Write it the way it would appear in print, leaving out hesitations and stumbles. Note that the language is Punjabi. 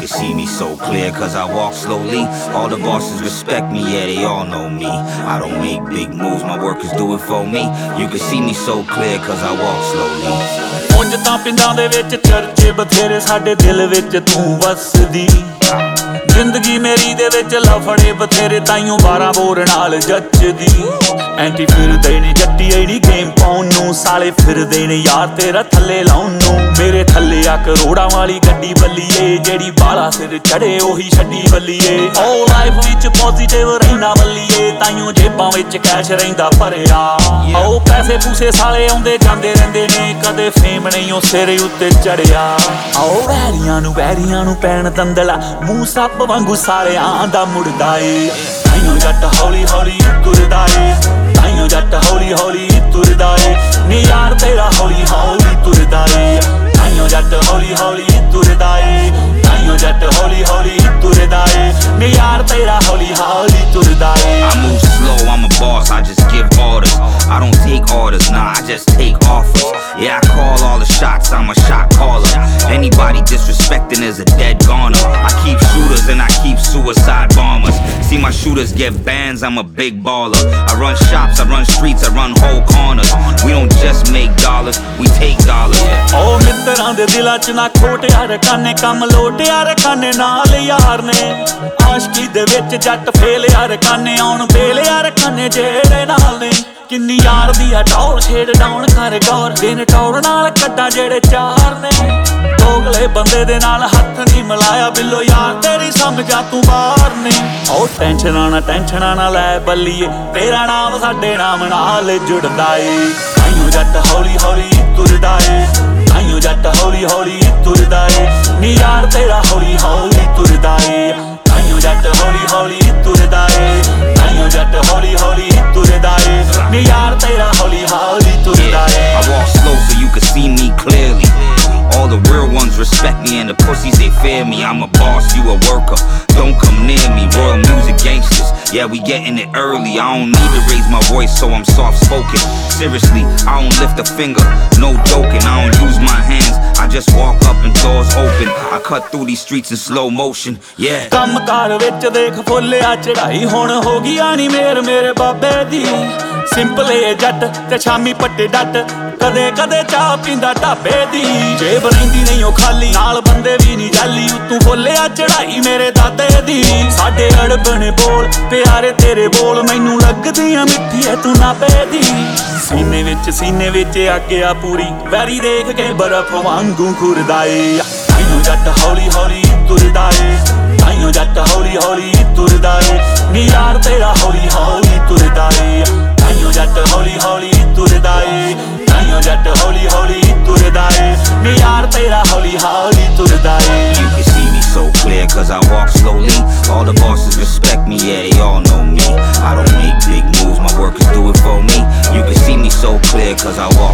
can see me so clear cause I walk slowly. All the bosses respect me, yeah, they all know me. I don't make big moves, my workers do it for me. You can see me so clear cause I walk slowly. ਉਂਝ ਤਾਂ ਪਿੰਡਾਂ ਦੇ ਵਿੱਚ ਚਰਚੇ ਬਥੇਰੇ, ਸਾਡੇ ਦਿਲ ਵਿੱਚ ਤੂੰ ਵਸਦੀ। ਜ਼ਿੰਦਗੀ ਮੇਰੀ ਦੇ ਵਿੱਚ ਲਫੜੇ ਬਥੇਰੇ, ਤਾਈਓ 12 ਬੋਰ ਨਾਲ ਜੱਚਦੀ। ਐਂਟੀ ਫਿਰਦੇ ਨੇ ਜੱਟੀ ਐੜੀ ਗੇਮ ਪਾਉਣ ਨੂੰ, ਸਾਲੇ ਫਿਰਦੇ ਨੇ ਯਾਰ ਤੇਰਾ ਥੱਲੇ ਲਾਉਣ ਨੂੰ। ਮੇਰੇ ਥੱਲੇ ਆ ਕਰੋੜਾਂ ਵਾਲੀ ਗੱਡੀ ਬੱਲੀਏ, ਜਿਹੜੀ ਬਾਲਾ ਸਿਰ ਚੜੇ ਉਹੀ ਛੱਡੀ ਬੱਲੀਏ। ਓ ਲਾਈਫ ਵਿੱਚ ਪੋਜ਼ੀਟਿਵ ਰਹਿਣਾ ਬੱਲੀਏ, ਤਾਈਓ ਜੇਬਾਂ ਵਿੱਚ ਕੈਸ਼ ਰਹਿੰਦਾ ਭਰਿਆ। ਓ ਪੈਸੇ ਪੂਸੇ ਸਾਲੇ ਆਉਂਦੇ ਜਾਂਦੇ ਰਹਿੰਦੇ ਨੇ, ਕਦੇ ਫੇਮ ਨਹੀਂ ਉਹ ਸਿਰ ਉੱਤੇ ਚੜਿਆ। ਆਓ ਵੈਰੀਆਂ ਨੂੰ ਪੈਣ ਦੰਦਲਾ, ਮੂੰਹ ਸੱਪ ਵਾਂਗੂ ਸਾਰਿਆਂ ਦਾ ਮੁੜਦਾ ਏ। ਤਾਈਓ ਜੱਟ ਹੌਲੀ ਹੌਲੀ ਤੁਰਦਾ ਏ, ਤਾਈਓ ਜੱਟ ਹੌਲੀ ਹੌਲੀ ਤੁਰਦਾ ਏ ਨੀ ਯਾਰ ਤੇਰਾ ਹੌਲੀ ਹੌਲੀ ਤੁਰਦਾ ਏ। ਤਾਈਓ ਜੱਟ ਹੌਲੀ ਹੌਲੀ ਤੁਰਦਾ ਏ, ਤਾਈਓ ਜੱਟ ਹੌਲੀ ਹੌਲੀ ਤੁਰਦਾ ਏ ਨੀ ਯਾਰ ਤੇਰਾ ਹੌਲੀ ਹੌਲੀ ਤੁਰਦਾ ਏ। I move slow, I'm a boss, I just give orders. I don't take orders, nah, I just take offers. Yeah, I call all the shots, I'm a shot caller. Anybody disrespecting is a dead goner. I keep shooters and I keep suicide bombers. See my shooters get bands, I'm a big baller. I run shops, I run streets, I run whole corners. We don't just make dollars, we take dollars. ਓ ਮਿੱਤਰਾਂ ਦੇ ਦਿਲਾਂ 'ਚ ਨਾ ਖੋਟਿਆ ਰਖਾਨੇ, ਕੰਮ ਲੋਟਿਆ ਰਖਾਨੇ ਨਾਲ ਯਾਰ ਨੇ। ਆਸ਼ਕੀ ਦੇ ਵਿੱਚ ਜੱਟ ਫੇਲਿਆ ਰਖਾਨੇ, ਆਉਣ ਫੇਲਿਆ ਰਖਾਨੇ ਜਿਹੜੇ ਨਾਲ ਨੇ। ਕਿੰਨੀ ਯਾਰ ਦੀ ਆ ਟੌਰ, ਛੇੜ ਡਾਉਣ ਕਰ ਗੌਰ, ਦਿਨ ਟੌਰ ਨਾਲ ਕੱਢਾਂ ਜਿਹੜੇ ਚਾਰ ਨੇ। ਦੋਗਲੇ ਬੰਦੇ ਦੇ ਨਾਲ ਹੱਥ ਨਹੀਂ ਮਿਲਾਇਆ, ਬਿੱਲੋ ਯਾਰ ਤੇਰੀ ਸਮਝਾ ਤੂੰ ਬਾਹਰ ਨੇ। ਓ ਟੈਨਸ਼ਨਾਂ ਨਾ ਲੈ ਬੱਲੀਏ, ਤੇਰਾ ਨਾਮ ਸਾਡੇ ਨਾਮ ਨਾਲ ਜੁੜਦਾ ਏ। ਤਾਈਓ ਜੱਟ ਹੌਲੀ ਹੌਲੀ ਤੁਰਦਾ ਏ, ਤਾਈਓ ਜੱਟ ਹੌਲੀ ਹੌਲੀ ਤੁਰਦਾ ਏ ਨੀ ਯਾਰ ਤੇਰਾ ਹੌਲੀ ਹੌਲੀ ਤੁਰਦਾ ਏ। ਤਾਈਓ ਜੱਟ ਹੌਲੀ ਹੌਲੀ ਤੁਰਦਾ ਏ, ਤਾਈਓ ਜੱਟ ਹੌਲੀ ਹੌਲੀ ਤੁਰਦਾ ਏ ਨੀ ਯਾਰ ਤੇਰਾ ਹੌਲੀ ਹੌਲੀ ਤੁਰਦਾ ਏ। I walk slow so you can see me clearly. All the real ones respect me and the pussies they fear me. I'm a boss, you a worker, don't come near me. Royal music gangsters, yeah we getting it early. I don't need to raise my voice so I'm soft spoken. Seriously, I don't lift a finger, no joking. I don't use my hands, I just walk up and doors open. I cut through these streets in slow motion, yeah. ਕੰਮ ਕਾਰ ਵਿੱਚ ਦੇਖ ਫੁੱਲਿਆ ਚੜਾਈ, ਹੁਣ ਹੋ ਗਈ ਆਣੀ ਮੇਰ ਮੇਰੇ ਬਾਬੇ ਦੀ। ਸਿੰਪਲ ਏ ਜੱਟ ਤੇ ਸ਼ਾਮੀ ਪੱਟੇ ਡੱਟ, ਕਦੇ ਕਦੇ ਚਾਹ ਪੀਂਦਾ ਢਾਬੇ ਦੀ। ਜੇਬ ਰਹਿੰਦੀ ਨਹੀਂ ਉਹ ਖਾਲੀ, ਨਾਲ ਬੰਦੇ ਵੀ ਨਹੀਂ ਜਾਲੀ, ਉਤੋਂ ਫੁੱਲਿਆ ਚੜਾਈ ਮੇਰੇ ਦਾਦੇ ਦੀ। ਸਾਡੇ ਅੜਬਣੇ ਬੋਲ ਪਿਆਰੇ ਤੇਰੇ ਬੋਲ, ਮੈਨੂੰ ਲੱਗਦੀ ਆ ਮਿੱਠੀ ਐ ਤੂੰ ਨਾਭੇ ਦੀ। ਸੀਨੇ ਵਿੱਚ ਅੱਗ ਆ ਪੂਰੀ, ਵੈਰੀ ਦੇਖ ਕੇ ਬਰਫ਼ ਵਾਂਗੂ ਖੁਰਦਾ ਏ। ਤਾਈਓ ਜੱਟ ਹੌਲੀ ਹੌਲੀ ਤੁਰਦਾ ਏ, ਤਾਈਓ ਜੱਟ ਹੌਲੀ ਹੌਲੀ ਤੁਰਦਾ ਏ ਨੀ ਯਾਰ ਤੇਰਾ ਹੌਲੀ ਹੌਲੀ ਤੁਰਦਾ ਏ। ਤਾਈਓ ਜੱਟ ਹੌਲੀ ਹੌਲੀ ਤੁਰਦਾ ਏ, ਤਾਈਓ ਜੱਟ ਹੌਲੀ ਹੌਲੀ ਤੁਰਦਾ ਏ ਨੀ ਯਾਰ ਤੇਰਾ ਹੌਲੀ ਹੌਲੀ ਤੁਰਦਾ ਏ। You can see me so clear cause I walk slowly. All the bosses respect me, yeah they all know me. I don't make big moves, my workers do it for me. You can see me so clear cause I walk